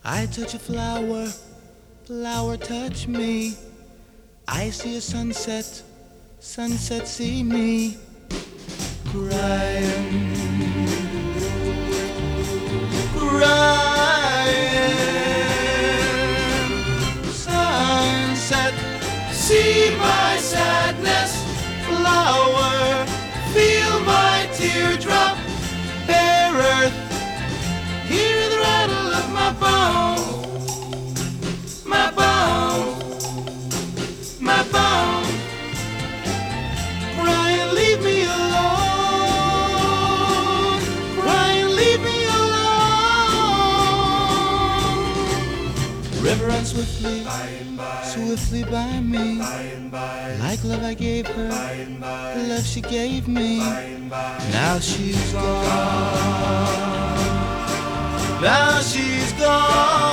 I touch a flower, flower touch me. I see a sunset, sunset see me. Crying, crying. Sunset, see my sadness. Flower, feel my teardrop. Bare earth, hear the rattle of my bones, my bones, my bones. Crying, leave me alone. Crying, leave me alone. River runs swiftly, By and by, swiftly by me. by and by, Like love I gave her, by and by, the love she gave me. by and by. Now she's gone. Now she's gone.